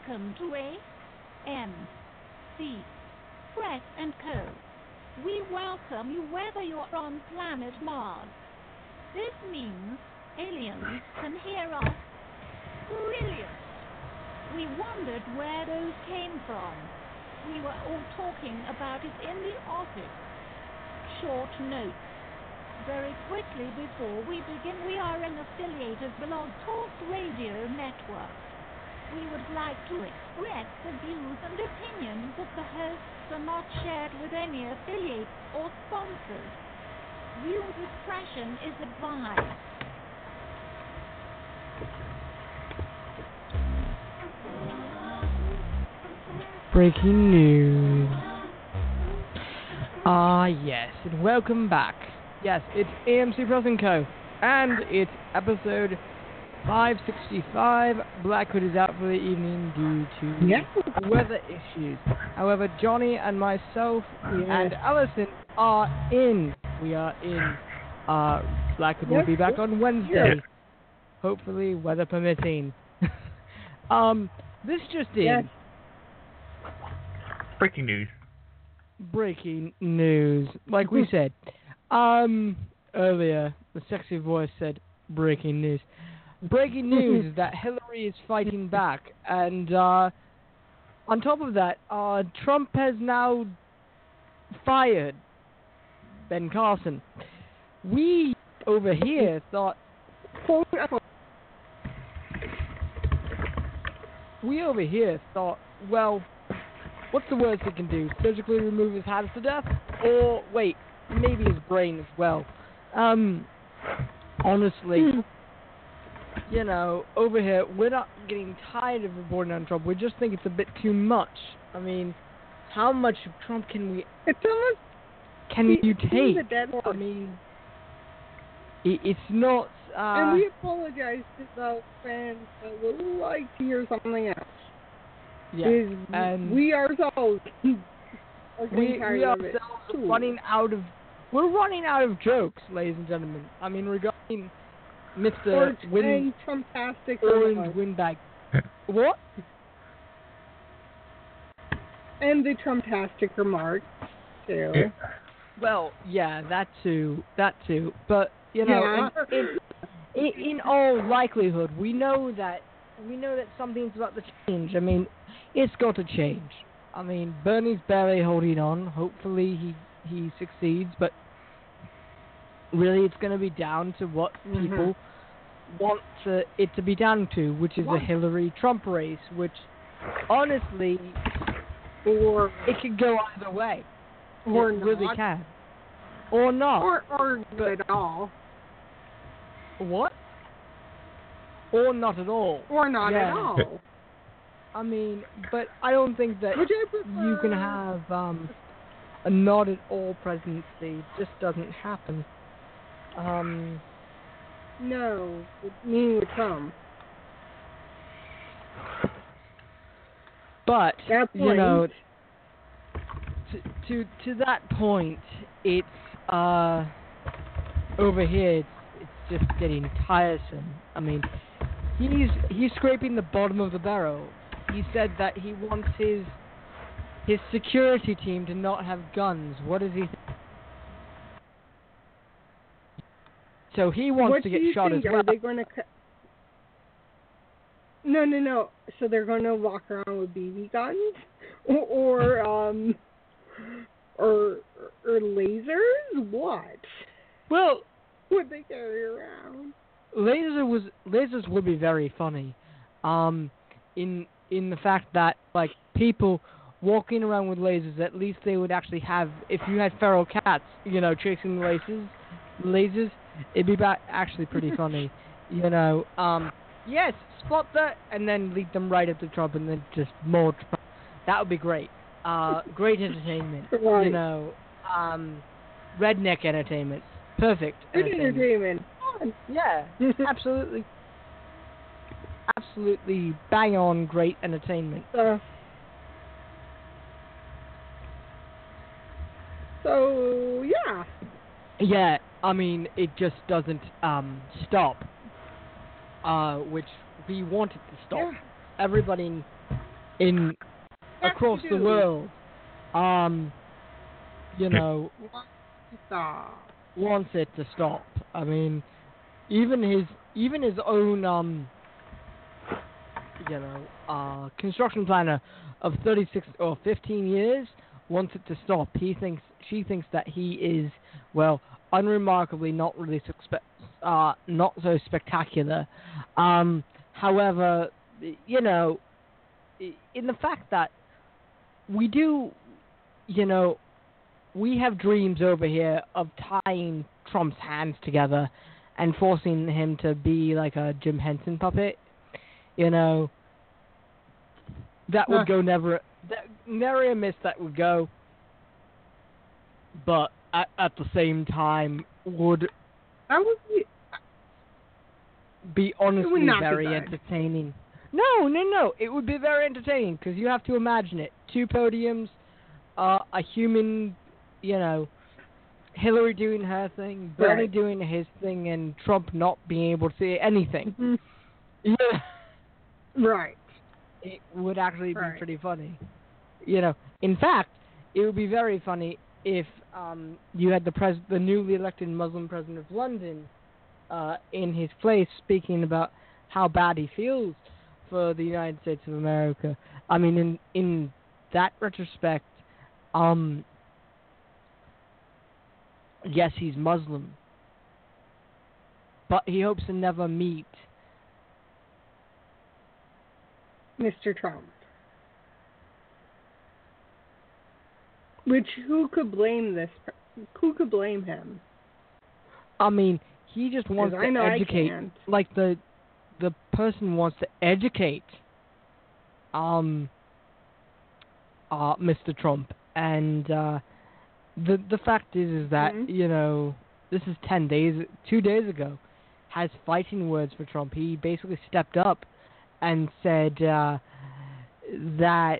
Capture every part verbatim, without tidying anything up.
welcome to A M C Press and Co. We welcome you whether you're on planet Mars. This means aliens can hear us. Brilliant! We wondered where those came from. We were all talking about it in the office. Short notes. Very quickly before we begin, we are an affiliate of Blog Talk Radio Network. We would like to express the views and opinions of the hosts are not shared with any affiliates or sponsors. View discretion is advised. Breaking news. Ah, yes, and welcome back. Yes, it's A M C Press and Co. And it's episode five sixty-five. Blackwood is out for the evening due to yeah. weather issues. However, Johnny and myself yes. and Allison are in. We are in. Uh, Blackwood yes. will be back on Wednesday. Yes. Hopefully, weather permitting. um, this just in. Yes. Breaking news. Breaking news. Like we said. Um, earlier, the sexy voice said, breaking news. Breaking news is that Hillary is fighting back, and, uh, on top of that, uh, Trump has now fired Ben Carson. We, over here, thought... We over here thought, well, what's the worst he can do? Surgically remove his hands to death? Or, wait, maybe his brain as well. Um, honestly, you know, over here, we're not getting tired of reporting on Trump. We just think it's a bit too much. I mean, how much of Trump can we... It's almost... Can he, you take? I mean, it, it's not... Uh, and we apologize to the fans that would like to hear something else. Yeah, and... We ourselves... We, we ourselves are running out of... We're running out of jokes, ladies and gentlemen. I mean, regarding Mister Orange Win... Trumptastic Orange Windbag. What? And the Trumptastic remark, too. Well, yeah, that too. That too. But, you know, yeah. in, in, in all likelihood, we know that we know that something's about to change. I mean, it's got to change. I mean, Bernie's barely holding on. Hopefully he, he succeeds, but really it's going to be down to what mm-hmm. people want to, it to be down to, which is what? a Hillary-Trump race, which, honestly, or it could go either way. Or it not. really can. Or not. Or, or not at all. What? Or not at all. Or not yeah. at all. I mean, but I don't think that Would you prefer... you can have um, a not at all presidency. It just doesn't happen. Um, no, me with Trump. But that you know, to to to that point, it's uh over here. It's, it's just getting tiresome. I mean, he's he's scraping the bottom of the barrel. He said that he wants his his security team to not have guns. What does he think? So he wants what to get do you shot think? as well. Are they going to cu- No, no, no. So they're going to walk around with B B guns or, or um or or lasers? What? Well, would they carry around? Laser was lasers would be very funny. Um in in the fact that, like, people walking around with lasers, at least they would actually have, if you had feral cats, you know, chasing the lasers, lasers, it'd be ba- actually pretty funny, you know. Um, yes, spot that, and then lead them right up to Trump, and then just more Trump. That would be great. Uh, great entertainment, right. you know. Um, redneck entertainment. Perfect Good entertainment. entertainment. Yeah, absolutely. Absolutely bang on great entertainment. Uh, so, yeah. Yeah, I mean, it just doesn't um, stop, uh, which we want it to stop. Yeah. Everybody in Yes, across you the do. world, um, you know, Stop. wants it to stop. I mean, even his even his own um, you know, uh, construction planner of thirty-six or fifteen years wants it to stop. He thinks she thinks that he is, well, unremarkably not really suspe- uh not so spectacular. Um, however, you know, i- in the fact that we do, you know, we have dreams over here of tying Trump's hands together and forcing him to be like a Jim Henson puppet. You know, that would Huh. go never, that, never a miss that would go. But at, at the same time, would That would be. be honestly not be very good. entertaining. No, no, no. It would be very entertaining because you have to imagine it: two podiums, uh, a human, you know, Hillary doing her thing, Bernie Right. doing his thing, and Trump not being able to say anything. Mhm. Yeah, Right. it would actually be Right. pretty funny. You know, in fact, it would be very funny if um, you had the pres- the newly elected Muslim president of London uh, in his place speaking about how bad he feels for the United States of America. I mean, in in that retrospect, um, yes, he's Muslim, but he hopes to never meet. Mister Trump. Which, who could blame this? Who could blame him? I mean, he just wants 'Cause to I know I educate. can't. Like the the person wants to educate, um, uh, Mister Trump, and uh, the the fact is is that Mhm. you know this is ten days, two days ago, has fighting words for Trump. He basically stepped up and said uh, that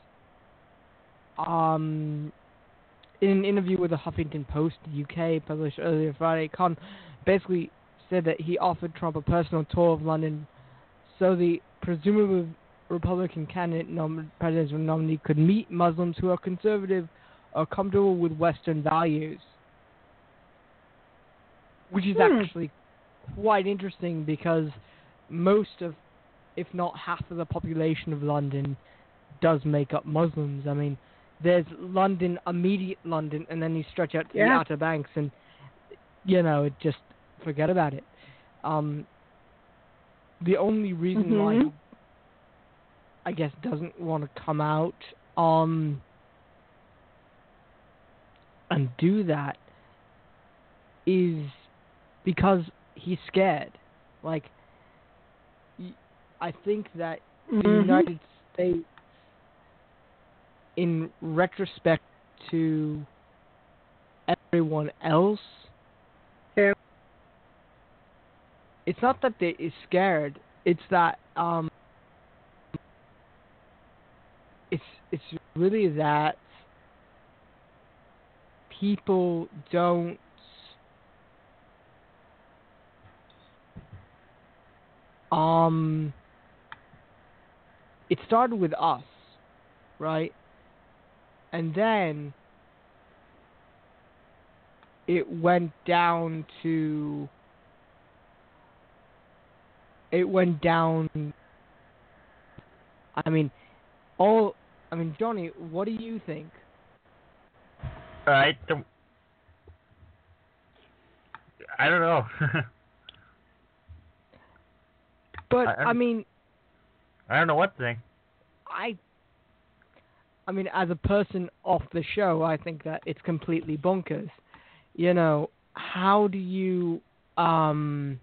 um. in an interview with the Huffington Post, U K, published earlier Friday, Khan basically said that he offered Trump a personal tour of London so the presumably Republican candidate nom- presidential nominee could meet Muslims who are conservative or comfortable with Western values. Which is Hmm. actually quite interesting because most of, if not half of the population of London does make up Muslims. I mean, there's London, immediate London, and then you stretch out to the Yeah. Outer Banks, and you know, it just forget about it. Um, the only reason why he, Mhm. I guess, doesn't want to come out um and do that is because he's scared. Like, y- I think that the Mhm. United States, in retrospect to everyone else, Yeah. it's not that they is scared. It's that um, it's it's really that people don't um. It started with us, right? And then it went down to it went down. I mean, all. I mean, Johnny, what do you think? I don't. I don't know. But I- I mean, I don't know what to think. I. I mean, as a person off the show, I think that it's completely bonkers. You know, how do you um.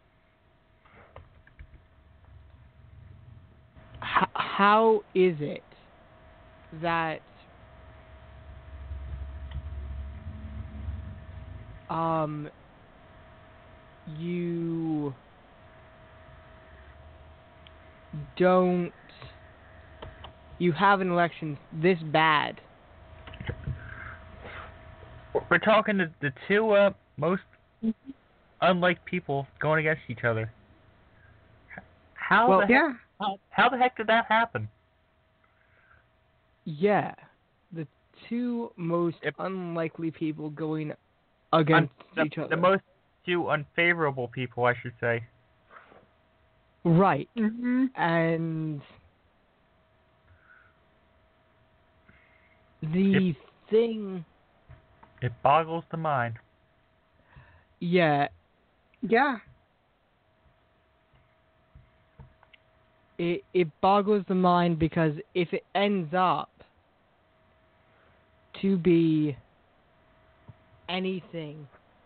H- how is it that um you don't you have an election this bad? We're talking the, the two uh, most unlike people going against each other. How Well, the heck, Yeah. how, how the heck did that happen? Yeah, the two most Yep. unlikely people going against Un- each the, other. the most two unfavorable people, I should say. Right. Mhm. And the thing, It boggles the mind. yeah, Yeah. it it boggles the mind because if it ends up to be anything,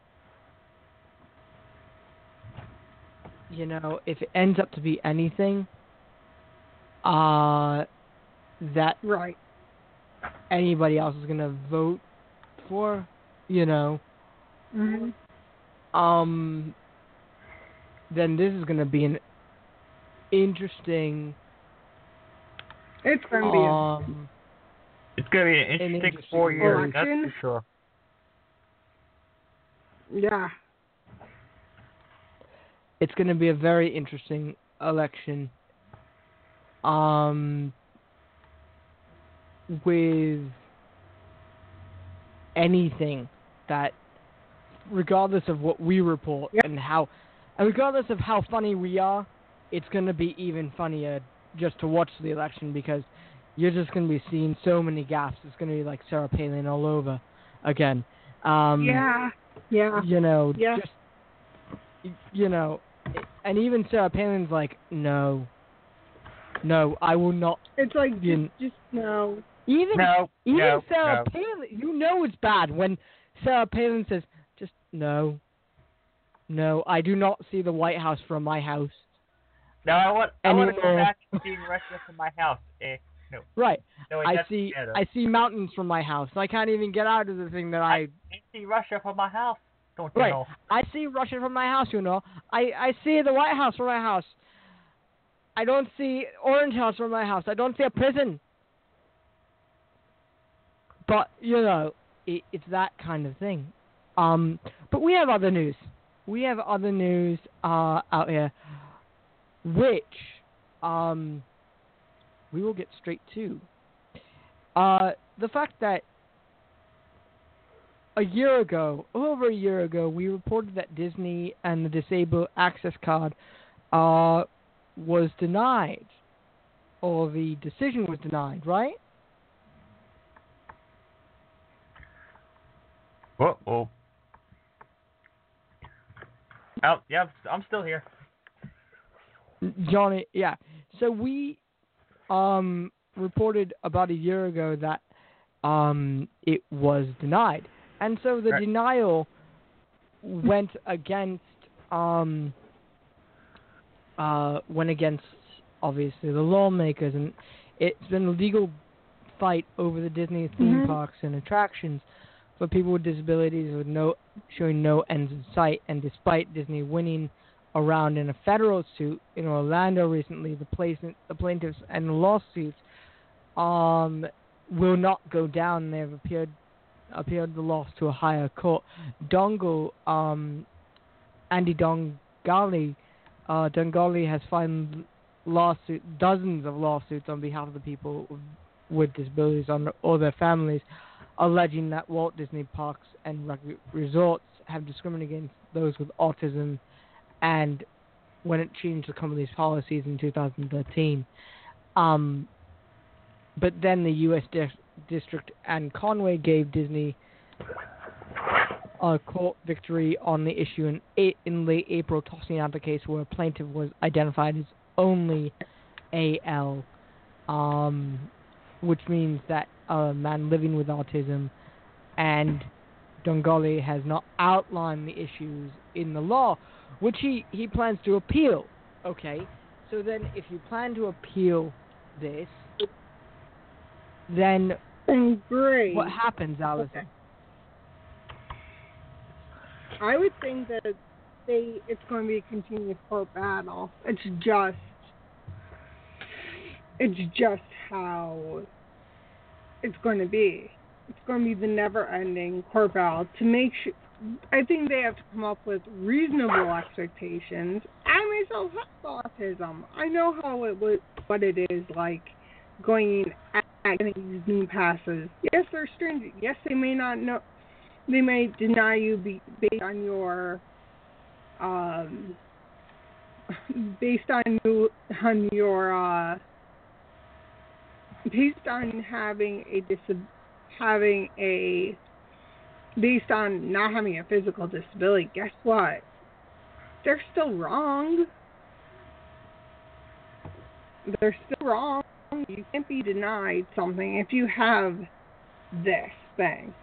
you know, if it ends up to be anything, uh, that Right. anybody else is gonna vote for, you know, Mhm. um, then this is gonna be an interesting, It's gonna be a um, It's going to be an An interesting, interesting four years, that's election. for sure. yeah. it's gonna be a very interesting election, um, with anything that, regardless of what we report Yep. and how, and regardless of how funny we are, it's going to be even funnier just to watch the election because you're just going to be seeing so many gaffes. It's going to be like Sarah Palin all over again. Um, Yeah. Yeah. You know, Yeah. just, y- you know, and even Sarah Palin's like, no, no, I will not. It's like You- just, just no. Even No, Even no, Sarah no. Palin, you know it's bad when Sarah Palin says, just no, no, I do not see the White House from my house. No, I want, I want to go Anymore. back and see Russia from my house. Eh, no. Right. No, wait, I that's see Canada. I see mountains from my house. I can't even get out of the thing that I... I see Russia from my house. Don't you Right. know? I see Russia from my house, you know. I, I see the White House from my house. I don't see Orange House from my house. I don't see a prison. But, you know, it, it's that kind of thing. Um, but we have other news. We have other news uh, out here, which um, we will get straight to. Uh, the fact that a year ago, over a year ago, we reported that Disney and the Disabled Access Card uh, was denied, or the decision was denied, right? Whoa, whoa. Oh, yeah, I'm still here. Johnny, yeah. So we um, reported about a year ago that um, it was denied. And so the Right. denial went against um, uh, went against obviously the lawmakers, and it's been a legal fight over the Disney theme Mhm. parks and attractions for people with disabilities with no showing no ends in sight. And despite Disney winning around in a federal suit in Orlando recently, the plaintiffs, the plaintiffs and the lawsuits um, will not go down. They have appealed appealed the loss to a higher court. Dongle, um, Andy Dongali, uh, Dongali has filed lawsuit, dozens of lawsuits on behalf of the people with disabilities on, or their families, alleging that Walt Disney Parks and rec- resorts have discriminated against those with autism, and when it changed the company's policies in two thousand thirteen. Um, but then the U S Dis- District and Conway gave Disney a court victory on the issue in, a- in late April, tossing out the case where a plaintiff was identified as only A L, um, which means that a man living with autism, and Dongali has not outlined the issues in the law, which he, he plans to appeal. Okay, so then if you plan to appeal this, then And great. what happens, Allison? Okay. I would think that they it's going to be a continuous court battle. It's just it's just how it's going to be. It's going to be the never-ending court battle to make sure. I think they have to come up with reasonable expectations. I myself have autism. I know how it was, what it is like going getting Disney passes. Yes, they're stringent. Yes, they may not know. They may deny you be, based on your, um, based on you on your, uh, based on having a dis having a, based on not having a physical disability. Guess what? They're still wrong. They're still wrong. You can't be denied something if you have this thing.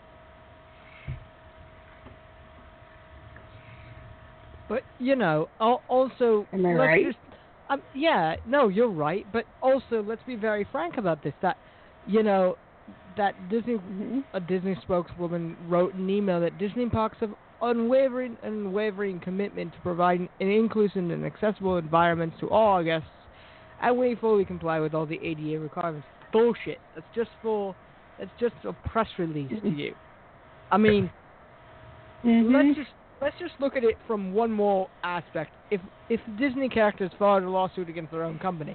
But, you know, al- also... Am I let's right? Just, um, yeah, no, you're right. But also, let's be very frank about this. That, you know, that Disney, Mm-hmm. a Disney spokeswoman wrote an email that Disney parks have unwavering unwavering commitment to providing an inclusive and accessible environments to all our guests, and we fully comply with all the A D A requirements. Bullshit. That's just for, that's just a press release to you. I mean, Mm-hmm. let's just let's just look at it from one more aspect. If if Disney characters filed a lawsuit against their own company,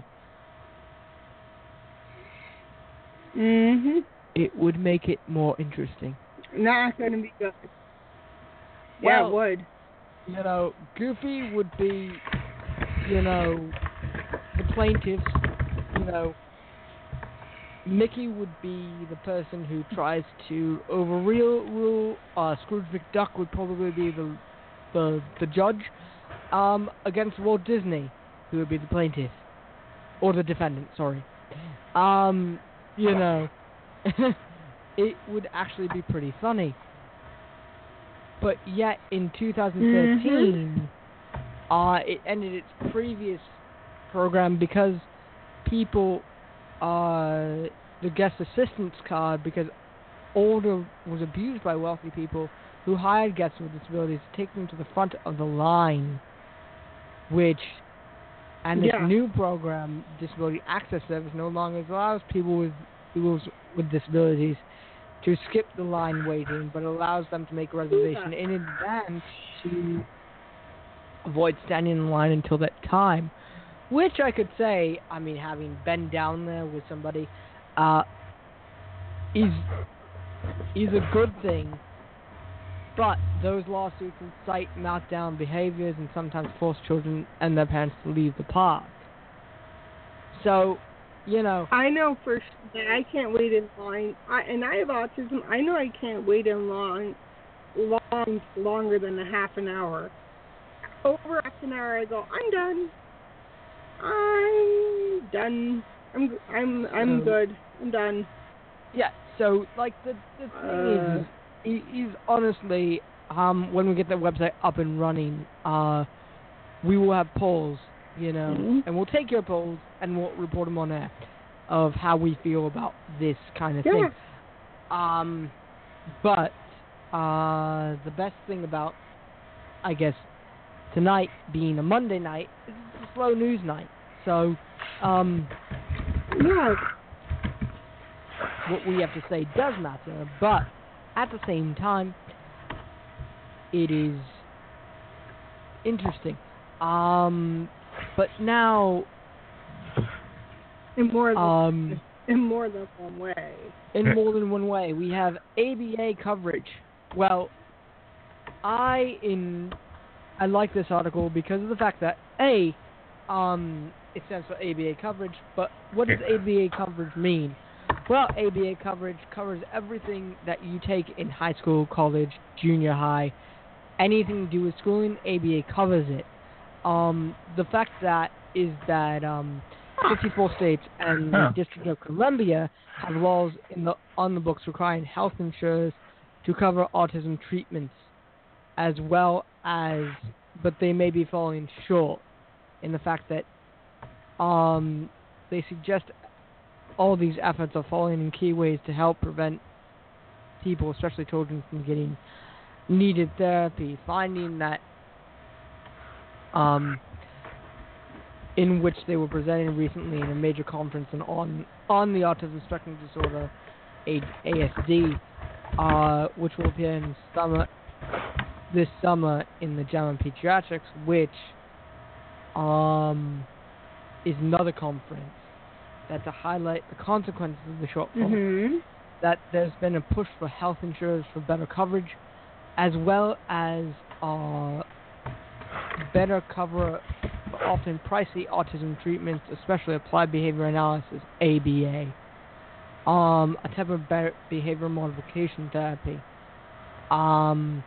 Mm-hmm. it would make it more interesting. Not going to be good. Yeah, Well, it would. You know, Goofy would be, you know, the plaintiffs. You know, Mickey would be the person who tries to overrule. Rule. Uh, Scrooge McDuck would probably be the the the judge. Um, against Walt Disney, who would be the plaintiff or the defendant. Sorry. Um, you know, it would actually be pretty funny. But yet, in two thousand thirteen, mm-hmm. uh, it ended its previous program because people, uh, the guest assistance card, because older was abused by wealthy people who hired guests with disabilities to take them to the front of the line, which, and this Yeah. new program, Disability Access Service, no longer allows people with people with disabilities to skip the line waiting, but allows them to make a reservation in advance to avoid standing in line until that time. Which I could say, I mean, having been down there with somebody, uh, is is a good thing. But those lawsuits incite meltdown behaviors and sometimes force children and their parents to leave the park. So, you know, I know for sure that I can't wait in line. I, and I have autism. I know I can't wait in line long longer than a half an hour. Over half an hour, I go, I'm done. I'm done. I'm I'm I'm So- good. I'm done. yeah. So, like the the thing Uh, is, is, is honestly, um, when we get the website up and running, uh, we will have polls, you know, Mhm. and we'll take your polls and we'll report them on air of how we feel about this kind of yeah. thing. Um, but uh, the best thing about, I guess, tonight being a Monday night is it's a slow news night. So, um, Yeah. what we have to say does matter, but at the same time, it is interesting. Um, but now, In more than um, in more than one way. in more than one way, we have A B A coverage. Well, I in I like this article because of the fact that A, um, it stands for A B A coverage. But what does A B A coverage mean? Well, A B A coverage covers everything that you take in high school, college, junior high, anything to do with schooling. A B A covers it. Um, the fact that is that um, fifty-four states and Huh. the District of Columbia have laws in the on the books requiring health insurers to cover autism treatments, as well as, but they may be falling short in the fact that um, they suggest all these efforts are falling in key ways to help prevent people, especially children, from getting needed therapy, finding that um, in which they were presenting recently in a major conference on on, on the autism spectrum disorder, A S D, uh, which will appear in summer this summer in the JAMA Pediatrics, which um, is another conference that to highlight the consequences of the shortfall, Mhm. that there's been a push for health insurers for better coverage, as well as uh, better cover for often pricey autism treatments, especially applied behavior analysis, A B A, um, a type of be- behavior modification therapy, um,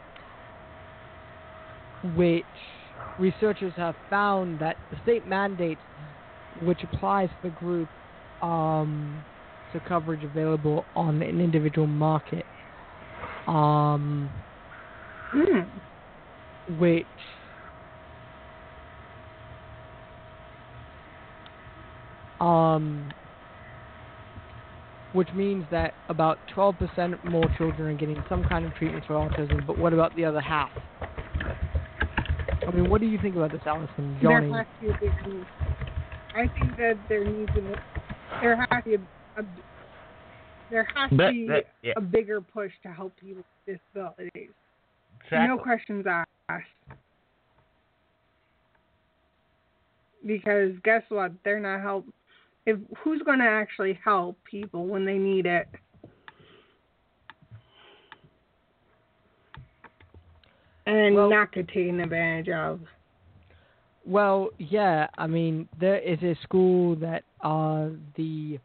which researchers have found that the state mandates, which applies to the group, um, to coverage available on an individual market, um, Mm. which um, which means that about twelve percent more children are getting some kind of treatment for autism. But what about the other half? I mean, what do you think about this, Allison? There Johnny? has to be a bigger. I think that there needs to be, there has to be a, a there has to That- be that- yeah. a bigger push to help people with disabilities. Exactly. No questions asked. Because guess what? They're not help. If who's going to actually help people when they need it? And Well- not get taken advantage of. Well, yeah. I mean, there is a school that uh, the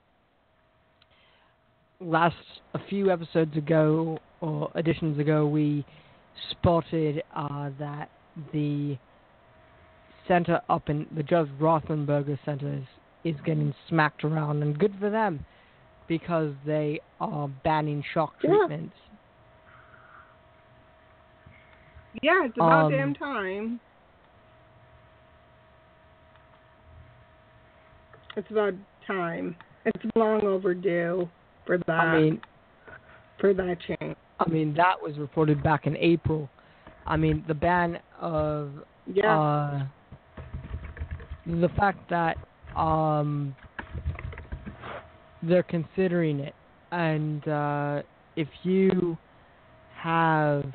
last a few episodes ago or editions ago we spotted uh, that the center up in the Judge Rothenberger Center is, is getting smacked around, and good for them because they are banning shock Yeah. treatments. Yeah, it's about Um, damn time. It's about time. It's long overdue for that. I mean, for that change. I mean that was reported back in April. I mean the ban of Yeah. uh, the fact that um, they're considering it, and uh, if you have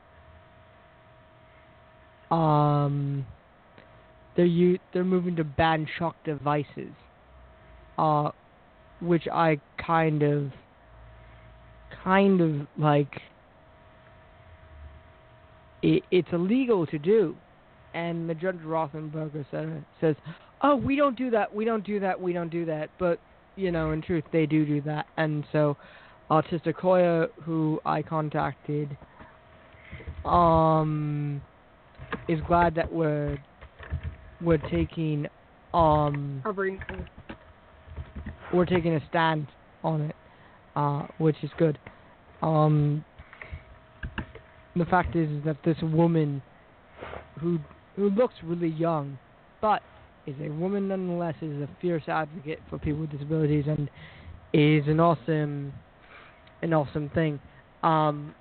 um, they're u- they're moving to ban shock devices, uh, which I kind of kind of like. It, it's illegal to do, and the Judge Rothenberger Center says, "Oh, we don't do that. We don't do that. We don't do that." But you know, in truth, they do do that. And so, Autistic Hoya, who I contacted, um, is glad that we're we're taking um Covering. we're taking a stand on it, uh, which is good. Um, the fact is, is that this woman who who looks really young, but is a woman nonetheless, is a fierce advocate for people with disabilities, and is an awesome an awesome thing. Um,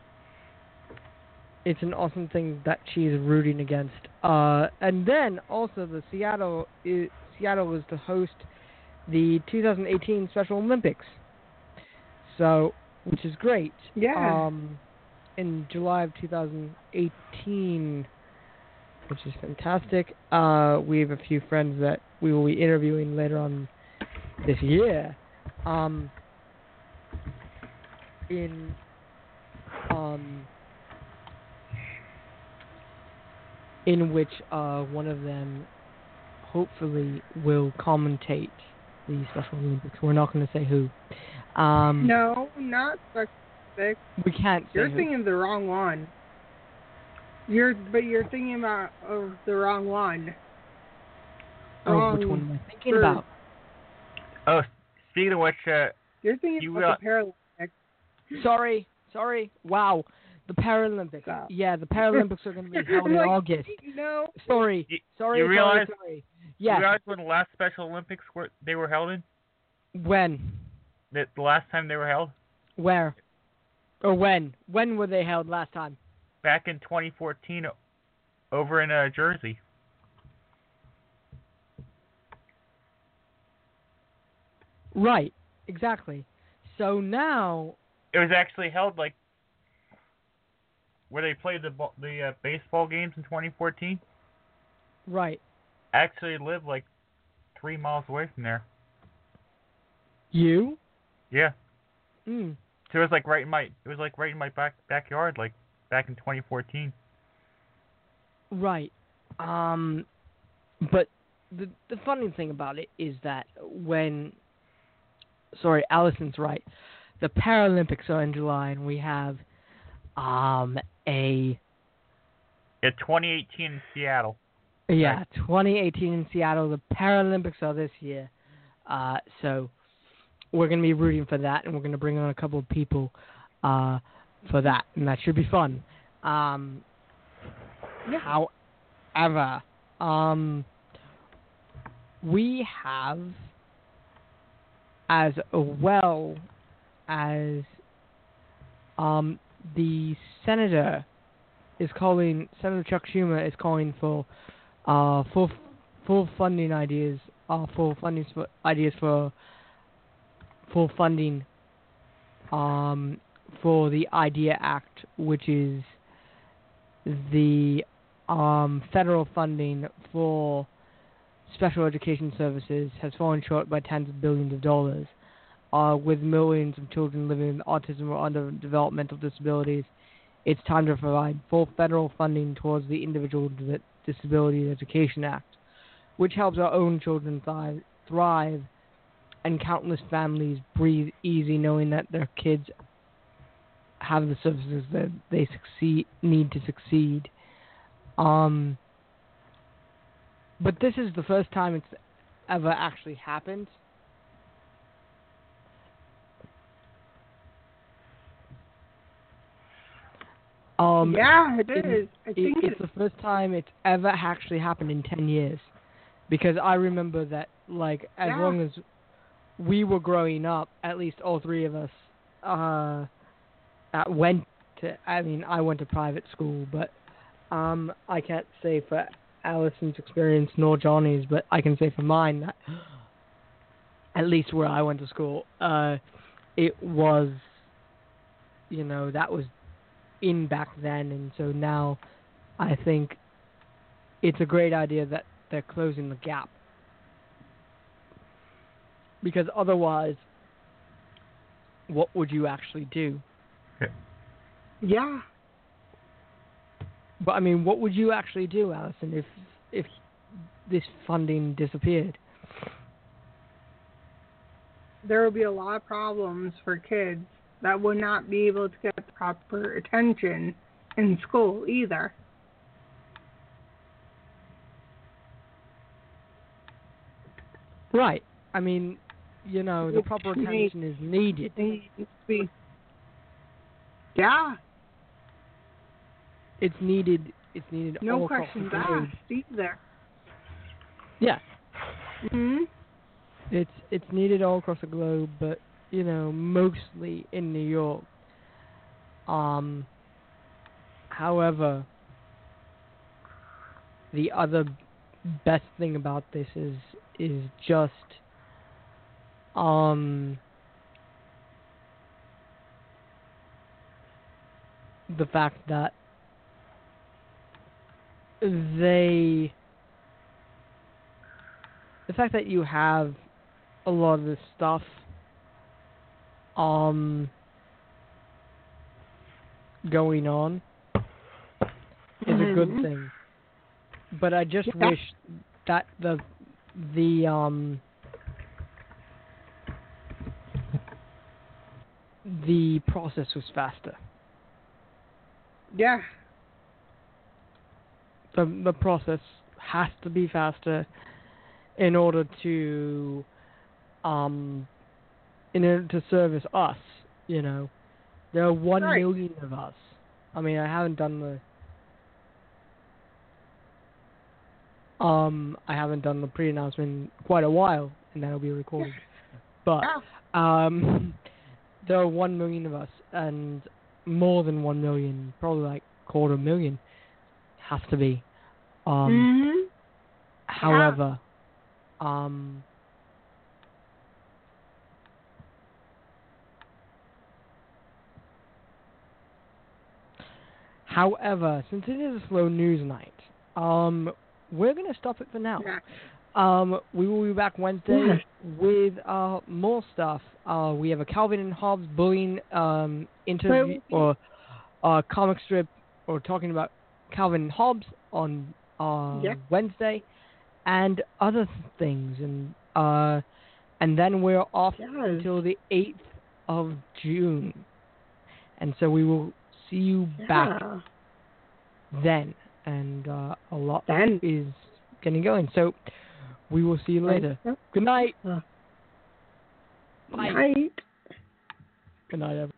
it's an awesome thing that she's rooting against. Uh, and then also the Seattle i Seattle was to host the two thousand eighteen Special Olympics, so which is great. Yeah. Um, in July of two thousand eighteen, which is fantastic. Uh, we have a few friends that we will be interviewing later on this year. Um, in um, in which uh, one of them hopefully will commentate the Special Olympics. We're not going to say who. Um, No, not specific. we can't say You're who. thinking of the wrong one. You're, but you're thinking about of the wrong one. Oh, Wrong which one am I thinking bird. about? Oh, speaking of which, uh, You're thinking You, about uh, the Paralympics. Sorry, sorry. Wow, the Paralympics. So. Yeah, the Paralympics are going to be held I'm in like, August. No. Sorry, You- sorry, you sorry, realize- sorry. you Yes. realize when the last Special Olympics were they were held in? When? The, the last time they were held? Where? Or when? When were they held last time? Back in twenty fourteen o- over in uh, Jersey. Right. Exactly. So now, It was actually held like where they played the ball, the uh, baseball games in twenty fourteen. right. Actually lived like three miles away from there. You? Yeah. Hmm. So it was like right in my it was like right in my back backyard, like back in twenty fourteen. Right. Um, but the the funny thing about it is that when, sorry, Allison's right. The Paralympics are in July, and we have um a Yeah, twenty eighteen in Seattle. yeah Right. twenty eighteen in Seattle. The Paralympics are this year, uh, so we're gonna be rooting for that, and we're gonna bring on a couple of people uh for that, and that should be fun. Um, Yeah. however, um. we have, as well as um, the senator is calling, Senator Chuck Schumer is calling for uh, full full funding ideas, uh, full funding for ideas for full funding um, for the IDEA Act, which is the um, federal funding for special education services has fallen short by tens of billions of dollars. Uh, with millions of children living with autism or other developmental disabilities, it's time to provide full federal funding towards the Individual Di- Disability Education Act, which helps our own children thrive, thrive and countless families breathe easy knowing that their kids have the services that they succeed need to succeed. Um, But this is the first time it's ever actually happened. Um, yeah, it it- is. I it, think it's it's the first time it's ever actually happened in ten years. Because I remember that, like, as Yeah. long as we were growing up, at least all three of us, uh, that went to, I mean, I went to private school, but um, I can't say for Allison's experience nor Johnny's, but I can say for mine that at least where I went to school, uh, it was, you know, that was in back then, and so now I think it's a great idea that they're closing the gap. Because otherwise, what would you actually do? yeah. But I mean, what would you actually do, Allison, if if this funding disappeared? There will be a lot of problems for kids that would not be able to get the proper attention in school either. Right. I mean, you know, the Which proper makes attention is needed. things be- Yeah, It's needed. It's needed no all across the questions globe. asked either. Yeah, Hmm. it's it's needed all across the globe, but you know, mostly in New York. Um. However, the other best thing about this is is just um the fact that they the fact that you have a lot of this stuff um going on is a good Mhm. thing. But I just Yeah. wish that the the um the process was faster. Yeah. The the process has to be faster in order to um in order to service us, you know. There are one Right. million of us. I mean, I haven't done the um I haven't done the pre-announcement in quite a while, and that'll be recorded. But Yeah. um there are one million of us, and more than one million, probably like quarter million, has to be. Um, Mhm. However, um, however, since it is a slow news night, um, we're gonna stop it for now. Yeah. Um, we will be back Wednesday Yes. with uh more stuff. Uh, we have a Calvin and Hobbes bullying um interview or uh comic strip or talking about Calvin and Hobbes on uh Yep. Wednesday, and other things, and uh and then we're off Yes. until the eighth of June, and so we will see you back Yeah. then, and uh, a lot Then. is getting going. So we will see you later. Right. Good night. Uh, Bye. Night. Good night, everyone.